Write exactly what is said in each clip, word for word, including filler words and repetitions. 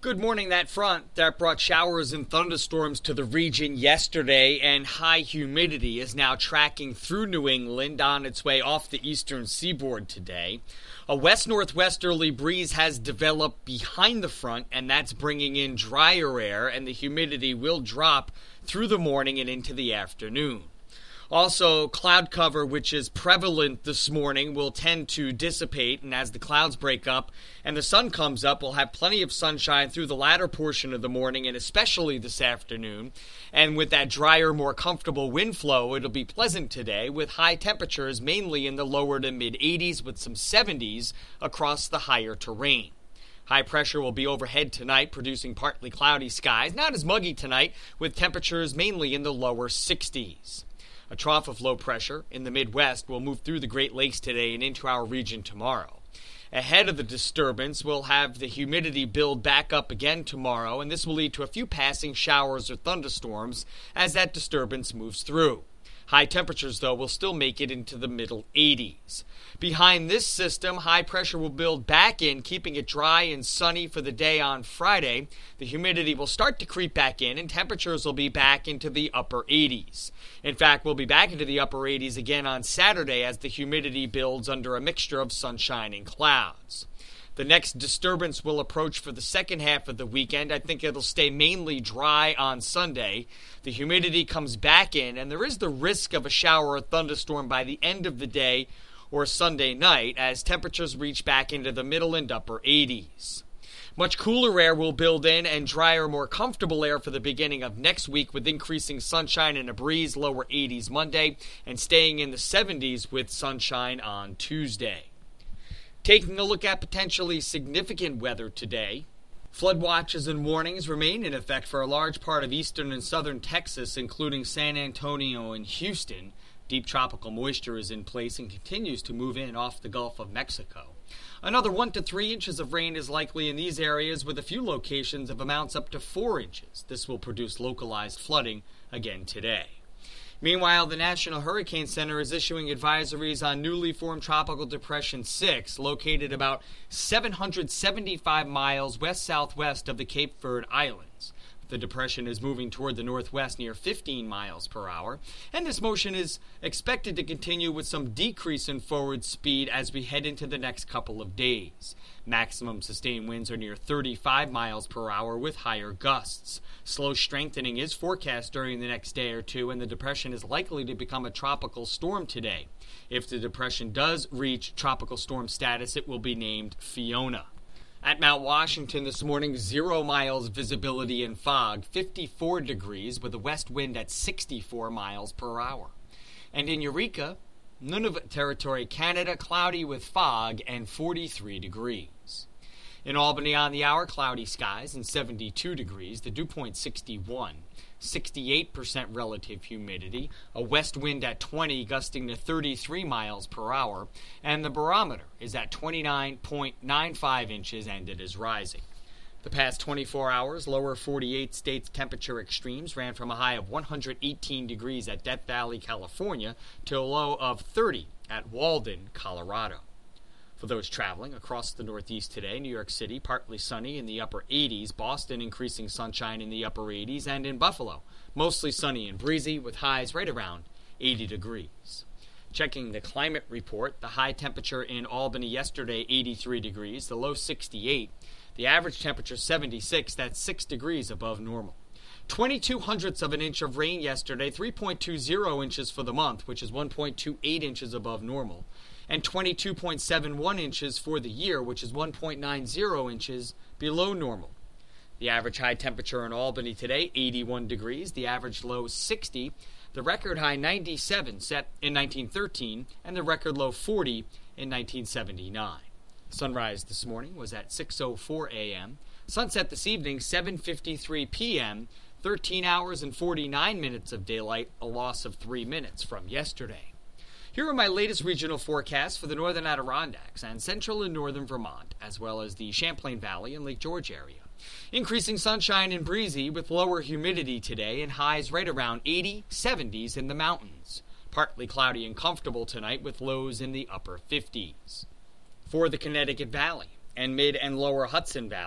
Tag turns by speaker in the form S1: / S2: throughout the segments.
S1: Good morning. That front that brought showers and thunderstorms to the region yesterday, and high humidity is now tracking through New England on its way off the eastern seaboard today. A west-northwesterly breeze has developed behind the front, and that's bringing in drier air, and the humidity will drop through the morning and into the afternoon. Also, cloud cover, which is prevalent this morning, will tend to dissipate, and as the clouds break up and the sun comes up, we'll have plenty of sunshine through the latter portion of the morning and especially this afternoon. And with that drier, more comfortable wind flow, it'll be pleasant today with high temperatures mainly in the lower to mid-eighties with some seventies across the higher terrain. High pressure will be overhead tonight, producing partly cloudy skies. Not as muggy tonight, with temperatures mainly in the lower sixties. A trough of low pressure in the Midwest will move through the Great Lakes today and into our region tomorrow. Ahead of the disturbance, we'll have the humidity build back up again tomorrow, and this will lead to a few passing showers or thunderstorms as that disturbance moves through. High temperatures, though, will still make it into the middle eighties. Behind this system, high pressure will build back in, keeping it dry and sunny for the day on Friday. The humidity will start to creep back in, and temperatures will be back into the upper eighties. In fact, we'll be back into the upper eighties again on Saturday as the humidity builds under a mixture of sunshine and clouds. The next disturbance will approach for the second half of the weekend. I think it'll stay mainly dry on Sunday. The humidity comes back in, and there is the risk of a shower or thunderstorm by the end of the day or Sunday night as temperatures reach back into the middle and upper eighties. Much cooler air will build in and drier, more comfortable air for the beginning of next week with increasing sunshine and a breeze, lower eighties Monday, and staying in the seventies with sunshine on Tuesday. Taking a look at potentially significant weather today, flood watches and warnings remain in effect for a large part of eastern and southern Texas, including San Antonio and Houston. Deep tropical moisture is in place and continues to move in off the Gulf of Mexico. Another one to three inches of rain is likely in these areas, with a few locations of amounts up to four inches. This will produce localized flooding again today. Meanwhile, the National Hurricane Center is issuing advisories on newly formed Tropical Depression six, located about seven hundred seventy-five miles west-southwest of the Cape Verde Islands. The depression is moving toward the northwest near fifteen miles per hour, and this motion is expected to continue with some decrease in forward speed as we head into the next couple of days. Maximum sustained winds are near thirty-five miles per hour with higher gusts. Slow strengthening is forecast during the next day or two, and the depression is likely to become a tropical storm today. If the depression does reach tropical storm status, it will be named Fiona. At Mount Washington this morning, zero miles visibility and fog, fifty-four degrees with a west wind at sixty-four miles per hour. And in Eureka, Nunavut Territory, Canada, cloudy with fog and forty-three degrees. In Albany on the hour, cloudy skies and seventy-two degrees, the dew point sixty-one, sixty-eight percent relative humidity, a west wind at twenty, gusting to thirty-three miles per hour, and the barometer is at twenty-nine point nine five inches and it is rising. The past twenty-four hours, lower forty-eight states temperature extremes ran from a high of one hundred eighteen degrees at Death Valley, California, to a low of thirty at Walden, Colorado. For those traveling across the Northeast today, New York City, partly sunny in the upper eighties, Boston, increasing sunshine in the upper eighties, and in Buffalo, mostly sunny and breezy with highs right around eighty degrees. Checking the climate report, the high temperature in Albany yesterday, eighty-three degrees, the low sixty-eight, the average temperature seventy-six, that's six degrees above normal. twenty-two hundredths of an inch of rain yesterday, three point two zero inches for the month, which is one point two eight inches above normal, and twenty-two point seven one inches for the year, which is one point nine zero inches below normal. The average high temperature in Albany today, eighty-one degrees, the average low sixty, the record high ninety-seven set in nineteen thirteen, and the record low forty in nineteen seventy-nine. Sunrise this morning was at six oh four a.m., sunset this evening, seven fifty-three p.m., thirteen hours and forty-nine minutes of daylight, a loss of three minutes from yesterday. Here are my latest regional forecasts for the northern Adirondacks and central and northern Vermont, as well as the Champlain Valley and Lake George area. Increasing sunshine and breezy with lower humidity today and highs right around eighty, seventies in the mountains. Partly cloudy and comfortable tonight with lows in the upper fifties. For the Connecticut Valley and mid and lower Hudson Valley,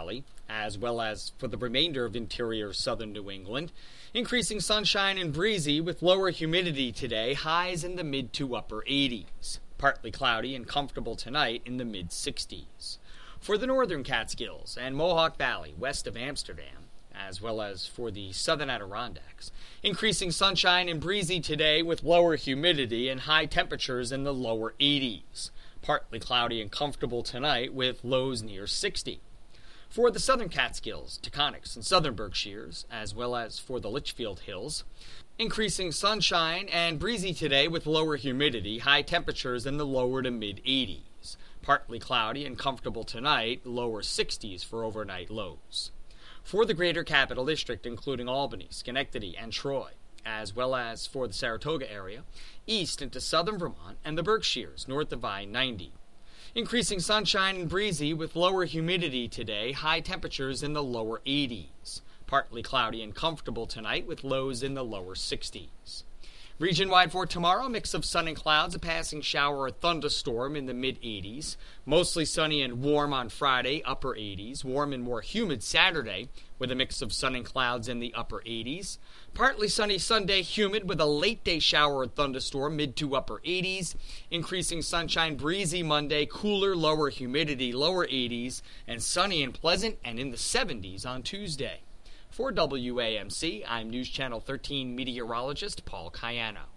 S1: as well as for the remainder of interior southern New England. Increasing sunshine and breezy with lower humidity today, highs in the mid to upper eighties. Partly cloudy and comfortable tonight in the mid sixties. For the northern Catskills and Mohawk Valley west of Amsterdam, as well as for the southern Adirondacks, increasing sunshine and breezy today with lower humidity and high temperatures in the lower eighties. Partly cloudy and comfortable tonight with lows near sixty. For the southern Catskills, Taconics, and southern Berkshires, as well as for the Litchfield Hills, increasing sunshine and breezy today with lower humidity, high temperatures in the lower to mid eighties. Partly cloudy and comfortable tonight, lower sixties for overnight lows. For the greater Capital District, including Albany, Schenectady, and Troy, as well as for the Saratoga area, east into southern Vermont and the Berkshires, north of I ninety. Increasing sunshine and breezy with lower humidity today, high temperatures in the lower eighties. Partly cloudy and comfortable tonight with lows in the lower sixties. Region-wide for tomorrow, mix of sun and clouds, a passing shower or thunderstorm in the mid-eighties. Mostly sunny and warm on Friday, upper eighties. Warm and more humid Saturday with a mix of sun and clouds in the upper eighties. Partly sunny Sunday, humid with a late-day shower or thunderstorm, mid to upper eighties. Increasing sunshine, breezy Monday, cooler, lower humidity, lower eighties. And sunny and pleasant and in the seventies on Tuesday. For W A M C, I'm News Channel thirteen meteorologist Paul Cayano.